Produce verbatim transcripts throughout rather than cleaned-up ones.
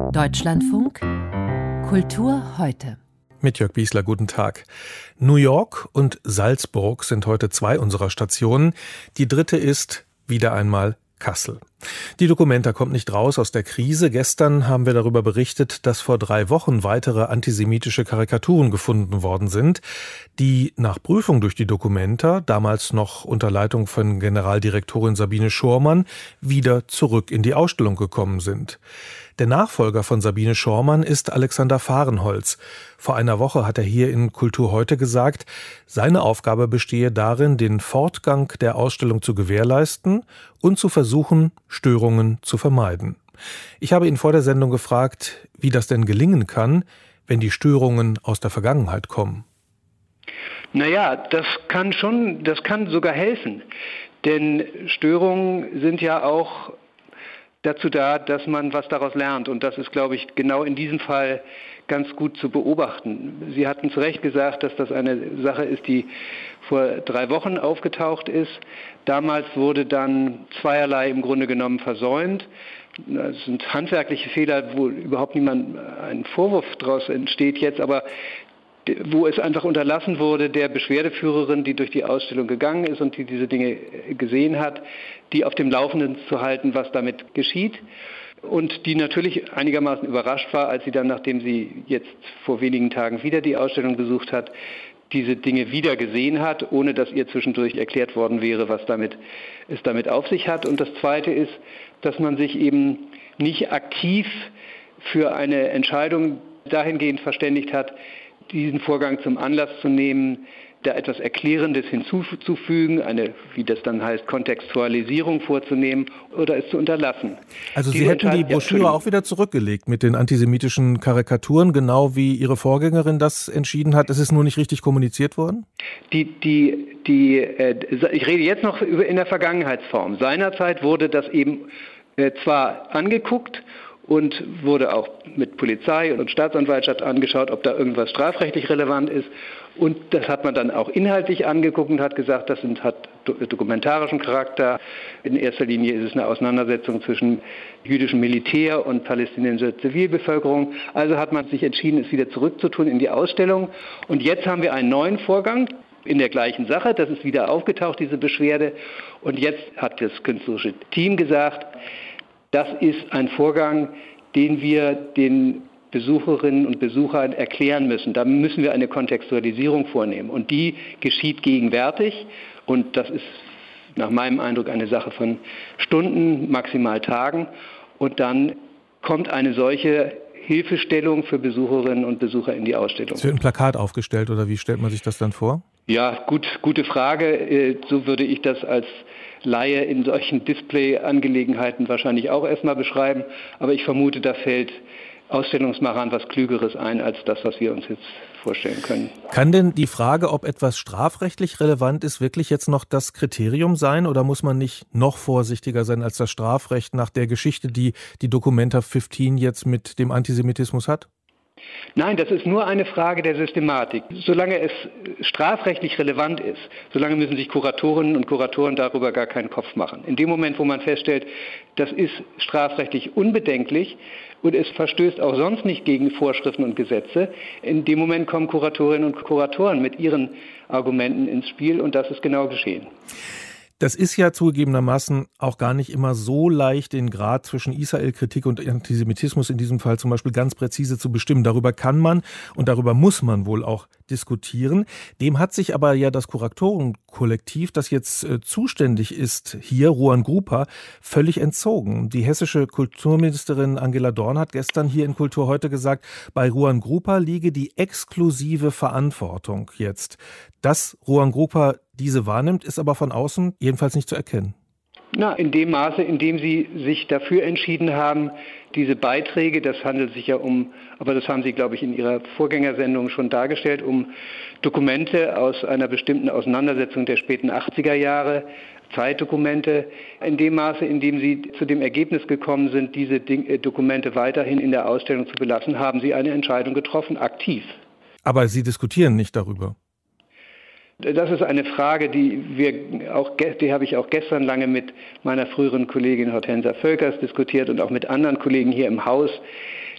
Deutschlandfunk Kultur heute. Mit Jörg Biesler, guten Tag. New York und Salzburg sind heute zwei unserer Stationen. Die dritte ist wieder einmal Kassel. Die Documenta kommt nicht raus aus der Krise. Gestern haben wir darüber berichtet, dass vor drei Wochen weitere antisemitische Karikaturen gefunden worden sind, die nach Prüfung durch die Documenta, damals noch unter Leitung von Generaldirektorin Sabine Schormann, wieder zurück in die Ausstellung gekommen sind. Der Nachfolger von Sabine Schormann ist Alexander Fahrenholz. Vor einer Woche hat er hier in Kultur heute gesagt, seine Aufgabe bestehe darin, den Fortgang der Ausstellung zu gewährleisten und zu versuchen, Störungen zu vermeiden. Ich habe ihn vor der Sendung gefragt, wie das denn gelingen kann, wenn die Störungen aus der Vergangenheit kommen. Naja, das kann schon, das kann sogar helfen. Denn Störungen sind ja auch dazu da, dass man was daraus lernt. Und das ist, glaube ich, genau in diesem Fall ganz gut zu beobachten. Sie hatten zu Recht gesagt, dass das eine Sache ist, die vor drei Wochen aufgetaucht ist. Damals wurde dann zweierlei im Grunde genommen versäumt. Das sind handwerkliche Fehler, wo überhaupt niemand einen Vorwurf daraus entsteht jetzt, aber wo es einfach unterlassen wurde, der Beschwerdeführerin, die durch die Ausstellung gegangen ist und die diese Dinge gesehen hat, die auf dem Laufenden zu halten, was damit geschieht. Und die natürlich einigermaßen überrascht war, als sie dann, nachdem sie jetzt vor wenigen Tagen wieder die Ausstellung besucht hat, diese Dinge wieder gesehen hat, ohne dass ihr zwischendurch erklärt worden wäre, was damit, es damit auf sich hat. Und das Zweite ist, dass man sich eben nicht aktiv für eine Entscheidung dahingehend verständigt hat, diesen Vorgang zum Anlass zu nehmen, da etwas Erklärendes hinzuzufügen, eine, wie das dann heißt, Kontextualisierung vorzunehmen oder es zu unterlassen. Also Sie hätten die Broschüre ja, auch wieder zurückgelegt mit den antisemitischen Karikaturen, genau wie Ihre Vorgängerin das entschieden hat. Es ist nur nicht richtig kommuniziert worden? Die, die, die, äh, ich rede jetzt noch über in der Vergangenheitsform. Seinerzeit wurde das eben äh, zwar angeguckt, und wurde auch mit Polizei und Staatsanwaltschaft angeschaut, ob da irgendwas strafrechtlich relevant ist. Und das hat man dann auch inhaltlich angeguckt und hat gesagt, das sind, hat dokumentarischen Charakter. In erster Linie ist es eine Auseinandersetzung zwischen jüdischem Militär und palästinensischer Zivilbevölkerung. Also hat man sich entschieden, es wieder zurückzutun in die Ausstellung. Und jetzt haben wir einen neuen Vorgang in der gleichen Sache. Das ist wieder aufgetaucht, diese Beschwerde. Und jetzt hat das künstlerische Team gesagt, das ist ein Vorgang, den wir den Besucherinnen und Besuchern erklären müssen. Da müssen wir eine Kontextualisierung vornehmen. Und die geschieht gegenwärtig. Und das ist nach meinem Eindruck eine Sache von Stunden, maximal Tagen. Und dann kommt eine solche Hilfestellung für Besucherinnen und Besucher in die Ausstellung. Es wird ein Plakat aufgestellt oder wie stellt man sich das dann vor? Ja, gut, gute Frage. So würde ich das als Laie in solchen Display-Angelegenheiten wahrscheinlich auch erstmal beschreiben. Aber ich vermute, da fällt Ausstellungsmachern was Klügeres ein, als das, was wir uns jetzt vorstellen können. Kann denn die Frage, ob etwas strafrechtlich relevant ist, wirklich jetzt noch das Kriterium sein? Oder muss man nicht noch vorsichtiger sein als das Strafrecht nach der Geschichte, die die Documenta fünfzehn jetzt mit dem Antisemitismus hat? Nein, das ist nur eine Frage der Systematik. Solange es strafrechtlich relevant ist, solange müssen sich Kuratorinnen und Kuratoren darüber gar keinen Kopf machen. In dem Moment, wo man feststellt, das ist strafrechtlich unbedenklich und es verstößt auch sonst nicht gegen Vorschriften und Gesetze, in dem Moment kommen Kuratorinnen und Kuratoren mit ihren Argumenten ins Spiel und das ist genau geschehen. Das ist ja zugegebenermaßen auch gar nicht immer so leicht, den Grad zwischen Israel-Kritik und Antisemitismus in diesem Fall zum Beispiel ganz präzise zu bestimmen. Darüber kann man und darüber muss man wohl auch diskutieren. Dem hat sich aber ja das Kuratorenkollektiv, das jetzt äh, zuständig ist, hier, Ruan Grupa, völlig entzogen. Die hessische Kulturministerin Angela Dorn hat gestern hier in Kultur heute gesagt, bei Ruan Grupa liege die exklusive Verantwortung jetzt. Dass Ruan Grupa diese wahrnimmt, ist aber von außen jedenfalls nicht zu erkennen. Na, in dem Maße, in dem Sie sich dafür entschieden haben, diese Beiträge, das handelt sich ja um, aber das haben Sie, glaube ich, in Ihrer Vorgängersendung schon dargestellt, um Dokumente aus einer bestimmten Auseinandersetzung der späten achtziger Jahre, Zeitdokumente. In dem Maße, in dem Sie zu dem Ergebnis gekommen sind, diese Dokumente weiterhin in der Ausstellung zu belassen, haben Sie eine Entscheidung getroffen, aktiv. Aber Sie diskutieren nicht darüber. Das ist eine Frage, die wir auch, die habe ich auch gestern lange mit meiner früheren Kollegin Hortensia Völkers diskutiert und auch mit anderen Kollegen hier im Haus.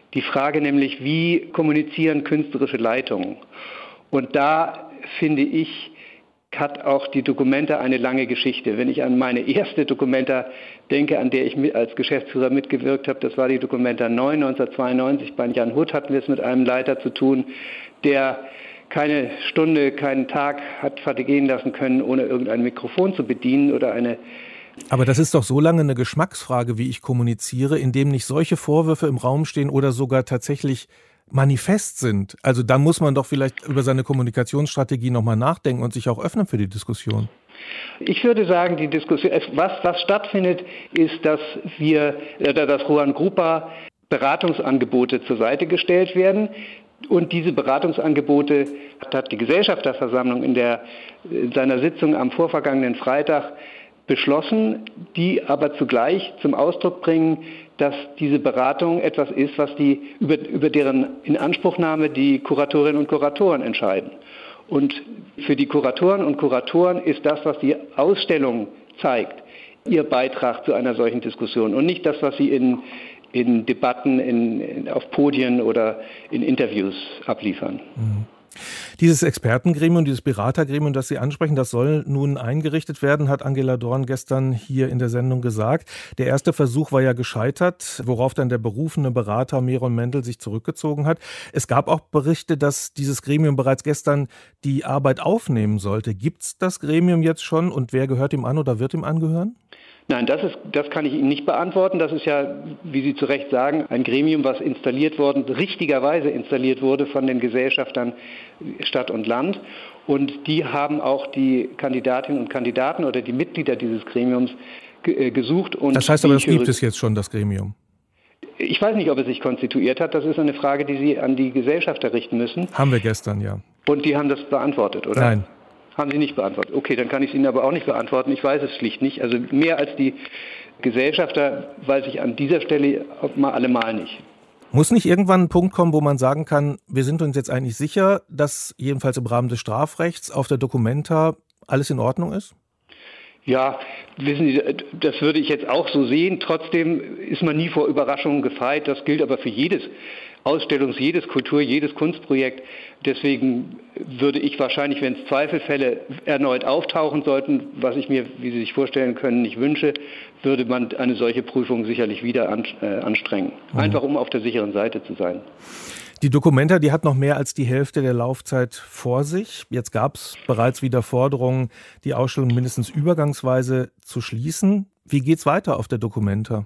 Die Frage nämlich, wie kommunizieren künstlerische Leitungen? Und da finde ich, hat auch die Documenta eine lange Geschichte. Wenn ich an meine erste Documenta denke, an der ich mit als Geschäftsführer mitgewirkt habe, das war die Documenta neun, neunzehnhundertzweiundneunzig. Bei Jan Hut hatten wir es mit einem Leiter zu tun, der keine Stunde, keinen Tag hat vergehen lassen können, ohne irgendein Mikrofon zu bedienen oder eine... Aber das ist doch so lange eine Geschmacksfrage, wie ich kommuniziere, indem nicht solche Vorwürfe im Raum stehen oder sogar tatsächlich manifest sind. Also da muss man doch vielleicht über seine Kommunikationsstrategie nochmal nachdenken und sich auch öffnen für die Diskussion. Ich würde sagen, die Diskussion, was, was stattfindet, ist, dass wir, dass Juan Grupa Beratungsangebote zur Seite gestellt werden. Und diese Beratungsangebote hat die Gesellschafterversammlung in, der, in seiner Sitzung am vorvergangenen Freitag beschlossen, die aber zugleich zum Ausdruck bringen, dass diese Beratung etwas ist, was die, über, über deren Inanspruchnahme die Kuratorinnen und Kuratoren entscheiden. Und für die Kuratoren und Kuratoren ist das, was die Ausstellung zeigt, ihr Beitrag zu einer solchen Diskussion und nicht das, was sie in, in Debatten, in, in, auf Podien oder in Interviews abliefern. Mhm. Dieses Expertengremium, dieses Beratergremium, das Sie ansprechen, das soll nun eingerichtet werden, hat Angela Dorn gestern hier in der Sendung gesagt. Der erste Versuch war ja gescheitert, worauf dann der berufene Berater Meron Mendel sich zurückgezogen hat. Es gab auch Berichte, dass dieses Gremium bereits gestern die Arbeit aufnehmen sollte. Gibt es das Gremium jetzt schon und wer gehört ihm an oder wird ihm angehören? Nein, das ist, das kann ich Ihnen nicht beantworten. Das ist ja, wie Sie zu Recht sagen, ein Gremium, was installiert worden, richtigerweise installiert wurde von den Gesellschaftern Stadt und Land. Und die haben auch die Kandidatinnen und Kandidaten oder die Mitglieder dieses Gremiums ge- gesucht. Und das heißt aber, das gibt es jetzt schon, das Gremium? Ich weiß nicht, ob es sich konstituiert hat. Das ist eine Frage, die Sie an die Gesellschafter richten müssen. Haben wir gestern, ja. Und die haben das beantwortet, oder? Nein. Haben Sie nicht beantwortet. Okay, dann kann ich es Ihnen aber auch nicht beantworten. Ich weiß es schlicht nicht. Also mehr als die Gesellschafter weiß ich an dieser Stelle mal allemal nicht. Muss nicht irgendwann ein Punkt kommen, wo man sagen kann, wir sind uns jetzt eigentlich sicher, dass jedenfalls im Rahmen des Strafrechts auf der Documenta alles in Ordnung ist? Ja, wissen Sie, das würde ich jetzt auch so sehen. Trotzdem ist man nie vor Überraschungen gefeit. Das gilt aber für jedes Ausstellungs-, jedes Kultur-, jedes Kunstprojekt. Deswegen würde ich wahrscheinlich, wenn es Zweifelfälle erneut auftauchen sollten, was ich mir, wie Sie sich vorstellen können, nicht wünsche, würde man eine solche Prüfung sicherlich wieder anstrengen. Mhm. Einfach um auf der sicheren Seite zu sein. Die Documenta, die hat noch mehr als die Hälfte der Laufzeit vor sich. Jetzt gab es bereits wieder Forderungen, die Ausstellung mindestens übergangsweise zu schließen. Wie geht's weiter auf der Documenta?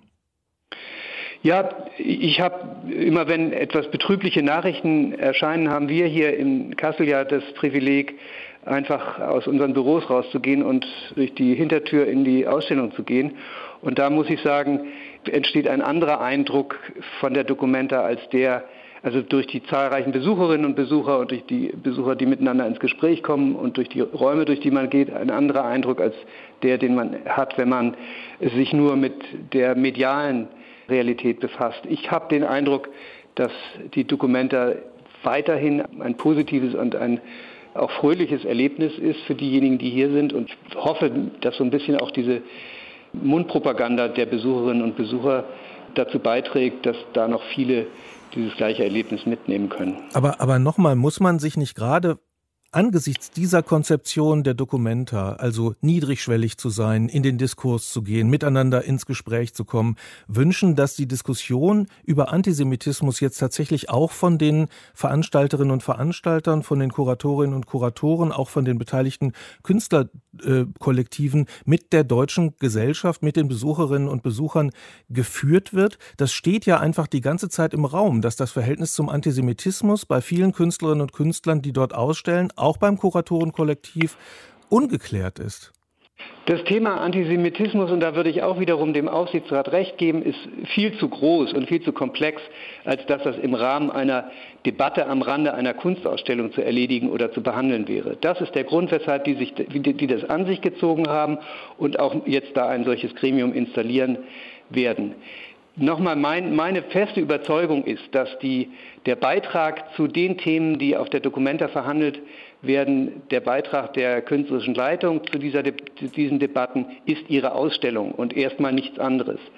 Ja, ich habe immer, wenn etwas betrübliche Nachrichten erscheinen, haben wir hier in Kassel ja das Privileg, einfach aus unseren Büros rauszugehen und durch die Hintertür in die Ausstellung zu gehen. Und da muss ich sagen, entsteht ein anderer Eindruck von der Documenta als der, also durch die zahlreichen Besucherinnen und Besucher und durch die Besucher, die miteinander ins Gespräch kommen und durch die Räume, durch die man geht, ein anderer Eindruck als der, den man hat, wenn man sich nur mit der medialen Realität befasst. Ich habe den Eindruck, dass die Documenta weiterhin ein positives und ein auch fröhliches Erlebnis ist für diejenigen, die hier sind. Und ich hoffe, dass so ein bisschen auch diese Mundpropaganda der Besucherinnen und Besucher dazu beiträgt, dass da noch viele dieses gleiche Erlebnis mitnehmen können. Aber, aber nochmal, muss man sich nicht gerade angesichts dieser Konzeption der Documenta, also niedrigschwellig zu sein, in den Diskurs zu gehen, miteinander ins Gespräch zu kommen, wünschen, dass die Diskussion über Antisemitismus jetzt tatsächlich auch von den Veranstalterinnen und Veranstaltern, von den Kuratorinnen und Kuratoren, auch von den beteiligten Künstlerkollektiven mit der deutschen Gesellschaft, mit den Besucherinnen und Besuchern geführt wird? Das steht ja einfach die ganze Zeit im Raum, dass das Verhältnis zum Antisemitismus bei vielen Künstlerinnen und Künstlern, die dort ausstellen, auch beim Kuratorenkollektiv ungeklärt ist. Das Thema Antisemitismus, und da würde ich auch wiederum dem Aufsichtsrat recht geben, ist viel zu groß und viel zu komplex, als dass das im Rahmen einer Debatte am Rande einer Kunstausstellung zu erledigen oder zu behandeln wäre. Das ist der Grund, weshalb die, sich, die das an sich gezogen haben und auch jetzt da ein solches Gremium installieren werden. Nochmal, mein, meine feste Überzeugung ist, dass die, der Beitrag zu den Themen, die auf der Documenta verhandelt werden, der Beitrag der künstlerischen Leitung zu, dieser, zu diesen Debatten ist ihre Ausstellung und erstmal nichts anderes.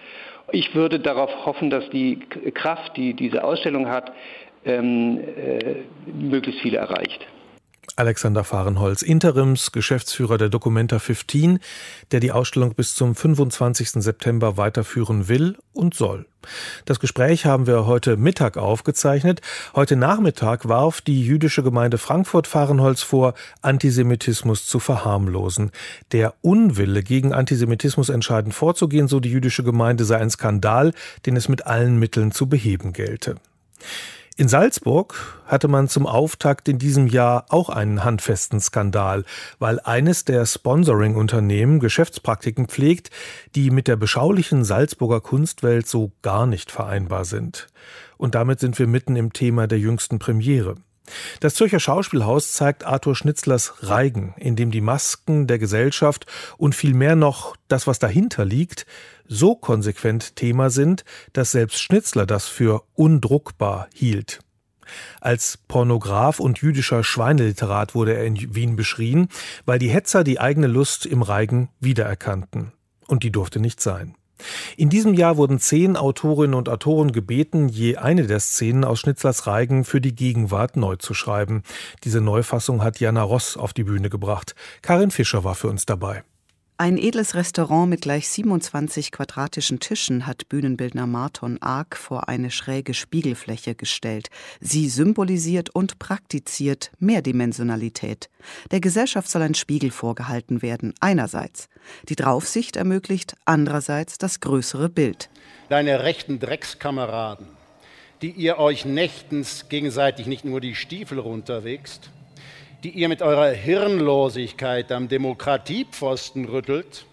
Ich würde darauf hoffen, dass die Kraft, die diese Ausstellung hat, ähm, äh, möglichst viele erreicht. Alexander Fahrenholz, Interims Geschäftsführer der Documenta fünfzehn, der die Ausstellung bis zum fünfundzwanzigsten September weiterführen will und soll. Das Gespräch haben wir heute Mittag aufgezeichnet. Heute Nachmittag warf die jüdische Gemeinde Frankfurt Fahrenholz vor, Antisemitismus zu verharmlosen. Der Unwille, gegen Antisemitismus entscheidend vorzugehen, so die jüdische Gemeinde, sei ein Skandal, den es mit allen Mitteln zu beheben gelte. In Salzburg hatte man zum Auftakt in diesem Jahr auch einen handfesten Skandal, weil eines der Sponsoring-Unternehmen Geschäftspraktiken pflegt, die mit der beschaulichen Salzburger Kunstwelt so gar nicht vereinbar sind. Und damit sind wir mitten im Thema der jüngsten Premiere. Das Zürcher Schauspielhaus zeigt Arthur Schnitzlers Reigen, in dem die Masken der Gesellschaft und vielmehr noch das, was dahinter liegt, so konsequent Thema sind, dass selbst Schnitzler das für undruckbar hielt. Als Pornograf und jüdischer Schweineliterat wurde er in Wien beschrien, weil die Hetzer die eigene Lust im Reigen wiedererkannten. Und die durfte nicht sein. In diesem Jahr wurden zehn Autorinnen und Autoren gebeten, je eine der Szenen aus Schnitzlers Reigen für die Gegenwart neu zu schreiben. Diese Neufassung hat Jana Ross auf die Bühne gebracht. Karin Fischer war für uns dabei. Ein edles Restaurant mit gleich siebenundzwanzig quadratischen Tischen hat Bühnenbildner Marton Ark vor eine schräge Spiegelfläche gestellt. Sie symbolisiert und praktiziert Mehrdimensionalität. Der Gesellschaft soll ein Spiegel vorgehalten werden, einerseits. Die Draufsicht ermöglicht andererseits das größere Bild. Deine rechten Dreckskameraden, die ihr euch nächtens gegenseitig nicht nur die Stiefel runterwächst, die ihr mit eurer Hirnlosigkeit am Demokratiepfosten rüttelt.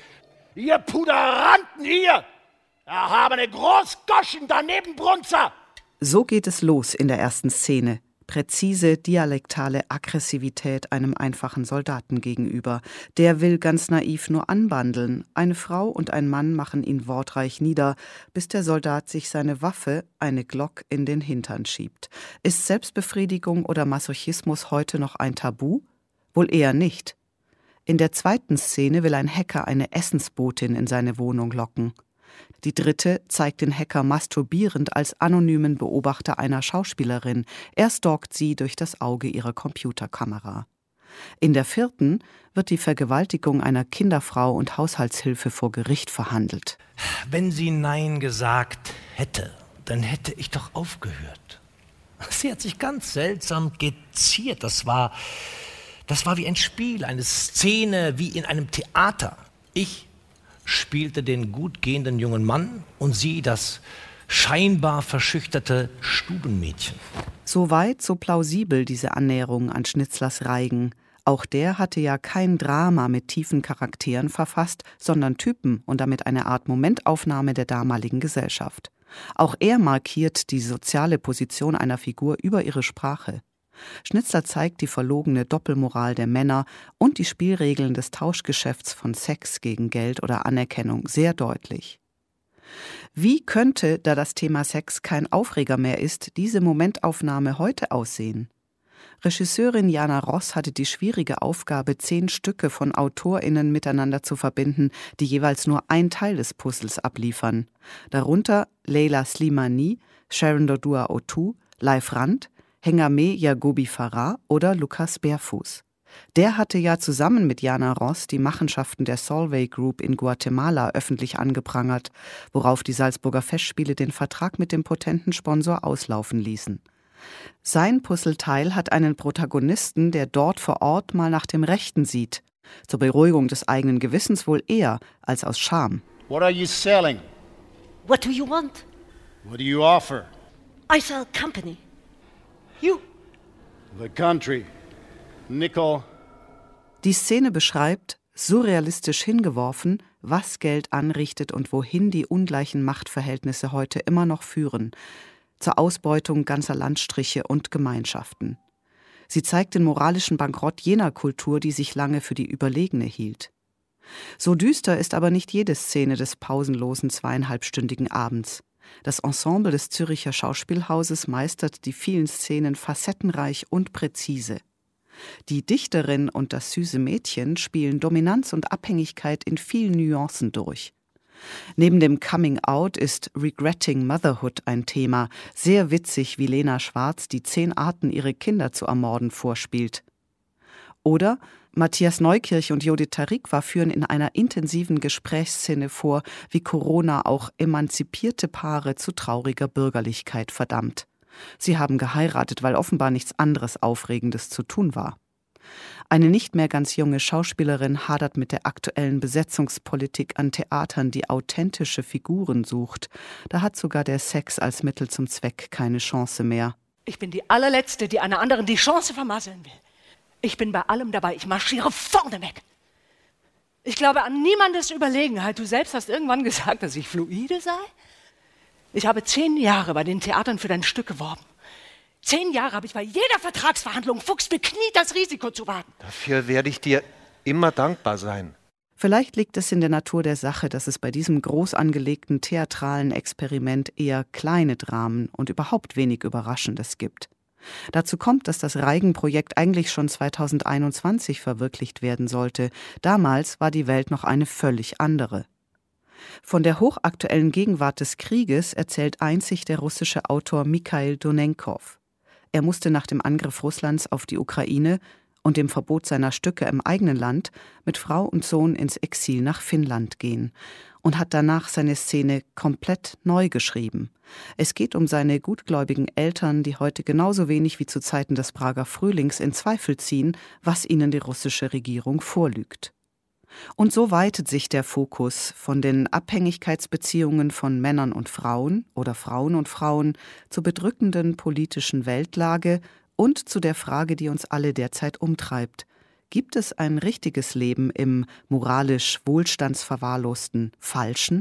Ihr Puderanten, ihr! Erhabene Großgoschen daneben Brunzer! So geht es los in der ersten Szene. Präzise, dialektale Aggressivität einem einfachen Soldaten gegenüber. Der will ganz naiv nur anbandeln. Eine Frau und ein Mann machen ihn wortreich nieder, bis der Soldat sich seine Waffe, eine Glock, in den Hintern schiebt. Ist Selbstbefriedigung oder Masochismus heute noch ein Tabu? Wohl eher nicht. In der zweiten Szene will ein Hacker eine Essensbotin in seine Wohnung locken. Die dritte zeigt den Hacker masturbierend als anonymen Beobachter einer Schauspielerin. Er stalkt sie durch das Auge ihrer Computerkamera. In der vierten wird die Vergewaltigung einer Kinderfrau und Haushaltshilfe vor Gericht verhandelt. Wenn sie Nein gesagt hätte, dann hätte ich doch aufgehört. Sie hat sich ganz seltsam geziert. Das war, das war wie ein Spiel, eine Szene wie in einem Theater. Ich spielte den gut gehenden jungen Mann und sie das scheinbar verschüchterte Stubenmädchen. So weit, so plausibel diese Annäherung an Schnitzlers Reigen. Auch der hatte ja kein Drama mit tiefen Charakteren verfasst, sondern Typen und damit eine Art Momentaufnahme der damaligen Gesellschaft. Auch er markiert die soziale Position einer Figur über ihre Sprache. Schnitzler zeigt die verlogene Doppelmoral der Männer und die Spielregeln des Tauschgeschäfts von Sex gegen Geld oder Anerkennung sehr deutlich. Wie könnte, da das Thema Sex kein Aufreger mehr ist, diese Momentaufnahme heute aussehen? Regisseurin Jana Ross hatte die schwierige Aufgabe, zehn Stücke von AutorInnen miteinander zu verbinden, die jeweils nur ein Teil des Puzzles abliefern. Darunter Leila Slimani, Sharon Dodua-Otoo, Leif Rand, Hengame Yagobi Farah oder Lukas Bärfuß. Der hatte ja zusammen mit Jana Ross die Machenschaften der Solvay Group in Guatemala öffentlich angeprangert, worauf die Salzburger Festspiele den Vertrag mit dem potenten Sponsor auslaufen ließen. Sein Puzzleteil hat einen Protagonisten, der dort vor Ort mal nach dem Rechten sieht. Zur Beruhigung des eigenen Gewissens wohl eher als aus Scham. What are you selling? What do you want? What do you offer? I sell company. You? The country. Nickel. Die Szene beschreibt, surrealistisch hingeworfen, was Geld anrichtet und wohin die ungleichen Machtverhältnisse heute immer noch führen. Zur Ausbeutung ganzer Landstriche und Gemeinschaften. Sie zeigt den moralischen Bankrott jener Kultur, die sich lange für die überlegene hielt. So düster ist aber nicht jede Szene des pausenlosen zweieinhalbstündigen Abends. Das Ensemble des Zürcher Schauspielhauses meistert die vielen Szenen facettenreich und präzise. Die Dichterin und das süße Mädchen spielen Dominanz und Abhängigkeit in vielen Nuancen durch. Neben dem Coming Out ist Regretting Motherhood ein Thema. Sehr witzig, wie Lena Schwarz die zehn Arten, ihre Kinder zu ermorden, vorspielt. Oder Matthias Neukirch und Judith Tariqua führen in einer intensiven Gesprächsszene vor, wie Corona auch emanzipierte Paare zu trauriger Bürgerlichkeit verdammt. Sie haben geheiratet, weil offenbar nichts anderes Aufregendes zu tun war. Eine nicht mehr ganz junge Schauspielerin hadert mit der aktuellen Besetzungspolitik an Theatern, die authentische Figuren sucht. Da hat sogar der Sex als Mittel zum Zweck keine Chance mehr. Ich bin die allerletzte, die einer anderen die Chance vermasseln will. Ich bin bei allem dabei, ich marschiere vorne weg. Ich glaube an niemandes Überlegenheit. Du selbst hast irgendwann gesagt, dass ich fluide sei. Ich habe zehn Jahre bei den Theatern für dein Stück geworben. Zehn Jahre habe ich bei jeder Vertragsverhandlung fuchsbekniet das Risiko zu wagen. Dafür werde ich dir immer dankbar sein. Vielleicht liegt es in der Natur der Sache, dass es bei diesem groß angelegten theatralen Experiment eher kleine Dramen und überhaupt wenig Überraschendes gibt. Dazu kommt, dass das Reigen-Projekt eigentlich schon zweitausendeinundzwanzig verwirklicht werden sollte. Damals war die Welt noch eine völlig andere. Von der hochaktuellen Gegenwart des Krieges erzählt einzig der russische Autor Mikhail Donenkov. Er musste nach dem Angriff Russlands auf die Ukraine und dem Verbot seiner Stücke im eigenen Land mit Frau und Sohn ins Exil nach Finnland gehen und hat danach seine Szene komplett neu geschrieben. Es geht um seine gutgläubigen Eltern, die heute genauso wenig wie zu Zeiten des Prager Frühlings in Zweifel ziehen, was ihnen die russische Regierung vorlügt. Und so weitet sich der Fokus von den Abhängigkeitsbeziehungen von Männern und Frauen oder Frauen und Frauen zur bedrückenden politischen Weltlage und zu der Frage, die uns alle derzeit umtreibt. Gibt es ein richtiges Leben im moralisch wohlstandsverwahrlosten Falschen?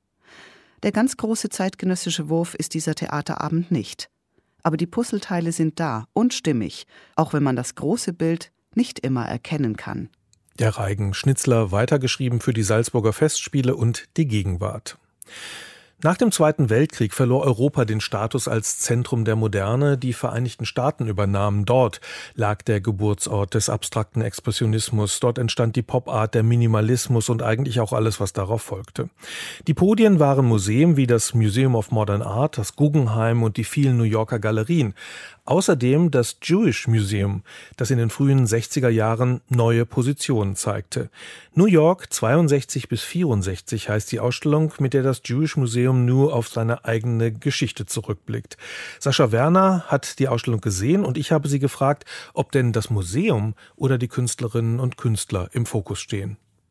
Der ganz große zeitgenössische Wurf ist dieser Theaterabend nicht. Aber die Puzzleteile sind da und stimmig, auch wenn man das große Bild nicht immer erkennen kann. Der Reigen Schnitzler, weitergeschrieben für die Salzburger Festspiele und die Gegenwart. Nach dem Zweiten Weltkrieg verlor Europa den Status als Zentrum der Moderne. Die Vereinigten Staaten übernahmen. Dort lag der Geburtsort des abstrakten Expressionismus. Dort entstand die Popart, der Minimalismus und eigentlich auch alles, was darauf folgte. Die Podien waren Museen wie das Museum of Modern Art, das Guggenheim und die vielen New Yorker Galerien. Außerdem das Jewish Museum, das in den frühen sechziger Jahren neue Positionen zeigte. New York zweiundsechzig bis vierundsechzig heißt die Ausstellung, mit der das Jewish Museum nur auf seine eigene Geschichte zurückblickt. Sascha Werner hat die Ausstellung gesehen und ich habe sie gefragt, ob denn das Museum oder die Künstlerinnen und Künstler im Fokus stehen.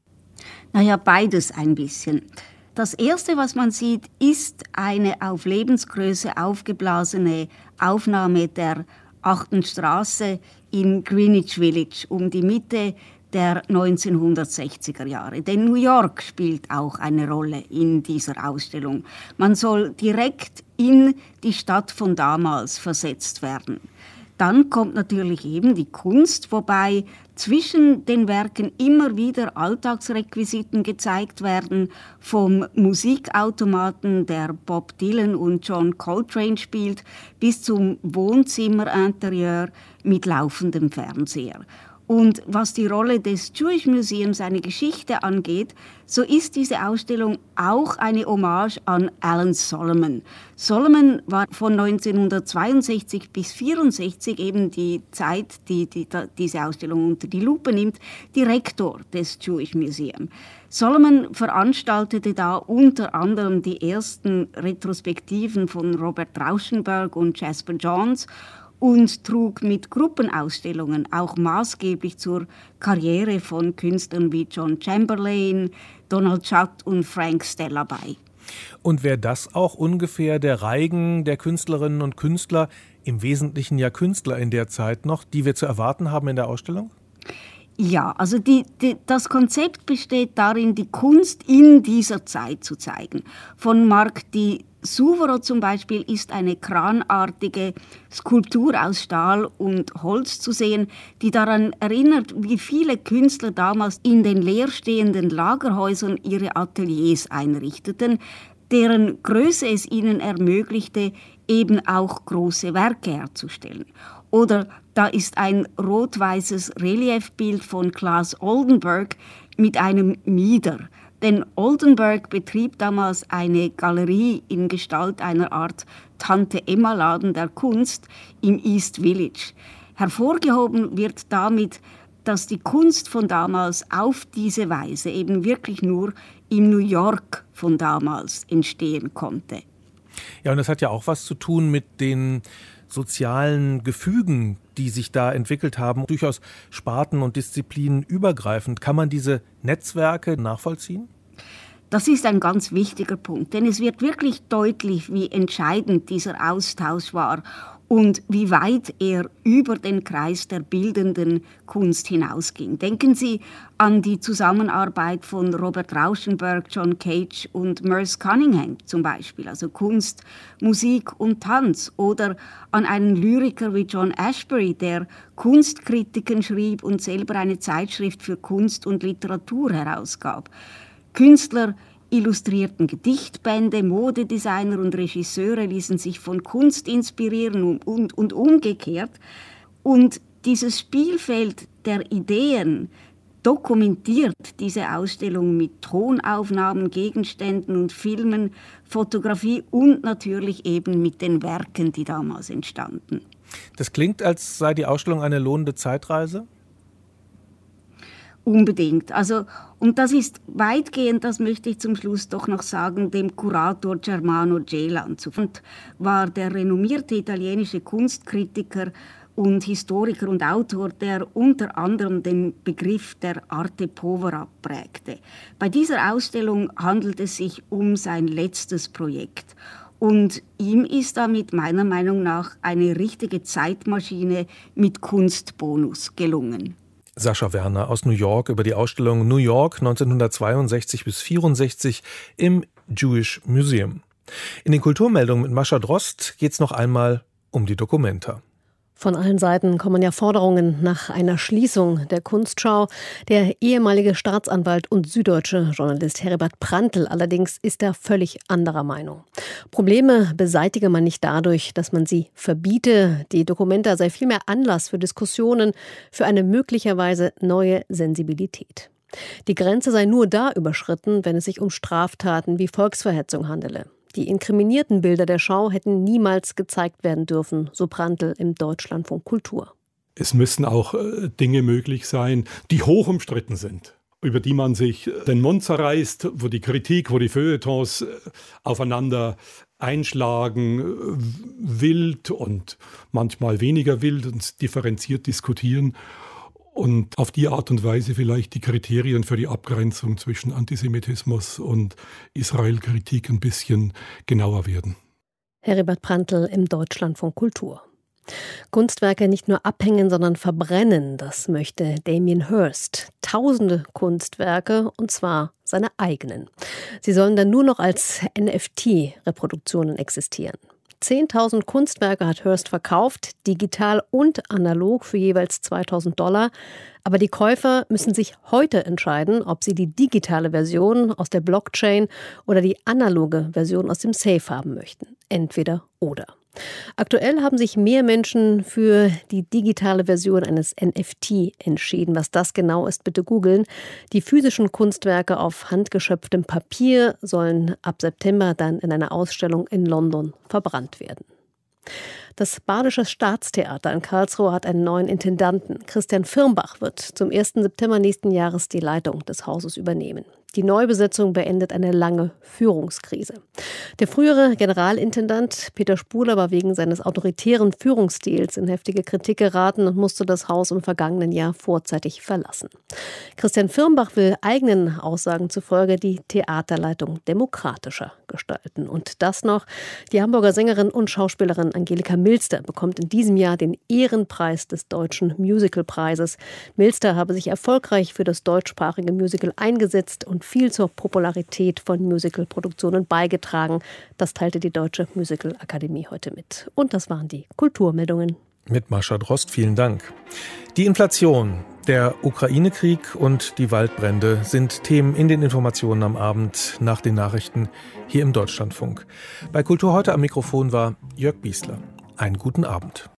Naja, beides ein bisschen. Das Erste, was man sieht, ist eine auf Lebensgröße aufgeblasene Aufnahme der achten Straße in Greenwich Village um die Mitte der neunzehnhundertsechziger Jahre. Denn New York spielt auch eine Rolle in dieser Ausstellung. Man soll direkt in die Stadt von damals versetzt werden. Dann kommt natürlich eben die Kunst, wobei zwischen den Werken immer wieder Alltagsrequisiten gezeigt werden, vom Musikautomaten, der Bob Dylan und John Coltrane spielt, bis zum Wohnzimmerinterieur mit laufendem Fernseher. Und was die Rolle des Jewish Museums, seine Geschichte angeht, so ist diese Ausstellung auch eine Hommage an Alan Solomon. Solomon war von neunzehnhundertzweiundsechzig bis vierundsechzig, eben die Zeit, die, die, die diese Ausstellung unter die Lupe nimmt, Direktor des Jewish Museum. Solomon veranstaltete da unter anderem die ersten Retrospektiven von Robert Rauschenberg und Jasper Johns und trug mit Gruppenausstellungen auch maßgeblich zur Karriere von Künstlern wie John Chamberlain, Donald Judd und Frank Stella bei. Und wäre das auch ungefähr der Reigen der Künstlerinnen und Künstler, im Wesentlichen ja Künstler in der Zeit noch, die wir zu erwarten haben in der Ausstellung? Ja, also die, die, das Konzept besteht darin, die Kunst in dieser Zeit zu zeigen. Von Marc Di Suvero zum Beispiel ist eine kranartige Skulptur aus Stahl und Holz zu sehen, die daran erinnert, wie viele Künstler damals in den leerstehenden Lagerhäusern ihre Ateliers einrichteten, deren Größe es ihnen ermöglichte, eben auch große Werke herzustellen. Oder da ist ein rot-weißes Reliefbild von Claes Oldenburg mit einem Mieder. Denn Oldenburg betrieb damals eine Galerie in Gestalt einer Art Tante-Emma-Laden der Kunst im East Village. Hervorgehoben wird damit, dass die Kunst von damals auf diese Weise eben wirklich nur im New York von damals entstehen konnte. Ja, und das hat ja auch was zu tun mit den sozialen Gefügen, die sich da entwickelt haben, durchaus Sparten und Disziplinen übergreifend. Kann man diese Netzwerke nachvollziehen? Das ist ein ganz wichtiger Punkt, denn es wird wirklich deutlich, wie entscheidend dieser Austausch war und wie weit er über den Kreis der bildenden Kunst hinausging. Denken Sie an die Zusammenarbeit von Robert Rauschenberg, John Cage und Merce Cunningham zum Beispiel, also Kunst, Musik und Tanz, oder an einen Lyriker wie John Ashbery, der Kunstkritiken schrieb und selber eine Zeitschrift für Kunst und Literatur herausgab. Künstler illustrierten Gedichtbände, Modedesigner und Regisseure ließen sich von Kunst inspirieren und, und, und umgekehrt. Und dieses Spielfeld der Ideen dokumentiert diese Ausstellung mit Tonaufnahmen, Gegenständen und Filmen, Fotografie und natürlich eben mit den Werken, die damals entstanden. Das klingt, als sei die Ausstellung eine lohnende Zeitreise? Unbedingt. Also, und das ist weitgehend, das möchte ich zum Schluss doch noch sagen, dem Kurator Germano Celan zu. Und war der renommierte italienische Kunstkritiker und Historiker und Autor, der unter anderem den Begriff der Arte Povera prägte. Bei dieser Ausstellung handelt es sich um sein letztes Projekt. Und ihm ist damit meiner Meinung nach eine richtige Zeitmaschine mit Kunstbonus gelungen. Sascha Werner aus New York über die Ausstellung New York neunzehnhundertzweiundsechzig bis vierundsechzig im Jewish Museum. In den Kulturmeldungen mit Mascha Drost geht es noch einmal um die Documenta. Von allen Seiten kommen ja Forderungen nach einer Schließung der Kunstschau. Der ehemalige Staatsanwalt und süddeutsche Journalist Heribert Prantl allerdings ist da völlig anderer Meinung. Probleme beseitige man nicht dadurch, dass man sie verbiete. Die Documenta sei vielmehr Anlass für Diskussionen, für eine möglicherweise neue Sensibilität. Die Grenze sei nur da überschritten, wenn es sich um Straftaten wie Volksverhetzung handele. Die inkriminierten Bilder der Schau hätten niemals gezeigt werden dürfen, so Prantl im Deutschlandfunk Kultur. Es müssen auch äh, Dinge möglich sein, die hoch umstritten sind, über die man sich den Mund zerreißt, wo die Kritik, wo die Feuilletons äh, aufeinander einschlagen, äh, wild und manchmal weniger wild und differenziert diskutieren. Und auf die Art und Weise vielleicht die Kriterien für die Abgrenzung zwischen Antisemitismus und Israel-Kritik ein bisschen genauer werden. Heribert Prantl im Deutschlandfunk Kultur. Kunstwerke nicht nur abhängen, sondern verbrennen, das möchte Damien Hirst. Tausende Kunstwerke, und zwar seine eigenen. Sie sollen dann nur noch als N F T-Reproduktionen existieren. zehntausend Kunstwerke hat Hirst verkauft, digital und analog für jeweils zweitausend Dollar. Aber die Käufer müssen sich heute entscheiden, ob sie die digitale Version aus der Blockchain oder die analoge Version aus dem Safe haben möchten. Entweder oder. Aktuell haben sich mehr Menschen für die digitale Version eines N F T entschieden. Was das genau ist, bitte googeln. Die physischen Kunstwerke auf handgeschöpftem Papier sollen ab September dann in einer Ausstellung in London verbrannt werden. Das Badische Staatstheater in Karlsruhe hat einen neuen Intendanten. Christian Firmbach wird zum ersten September nächsten Jahres die Leitung des Hauses übernehmen. Die Neubesetzung beendet eine lange Führungskrise. Der frühere Generalintendant Peter Spuler war wegen seines autoritären Führungsstils in heftige Kritik geraten und musste das Haus im vergangenen Jahr vorzeitig verlassen. Christian Firmbach will eigenen Aussagen zufolge die Theaterleitung demokratischer gestalten. Und das noch: Die Hamburger Sängerin und Schauspielerin Angelika Milster bekommt in diesem Jahr den Ehrenpreis des Deutschen Musicalpreises. Milster habe sich erfolgreich für das deutschsprachige Musical eingesetzt und viel zur Popularität von Musicalproduktionen beigetragen. Das teilte die Deutsche Musicalakademie heute mit. Und das waren die Kulturmeldungen. Mit Mascha Drost, vielen Dank. Die Inflation, der Ukraine-Krieg und die Waldbrände sind Themen in den Informationen am Abend nach den Nachrichten hier im Deutschlandfunk. Bei Kultur heute am Mikrofon war Jörg Biesler. Einen guten Abend.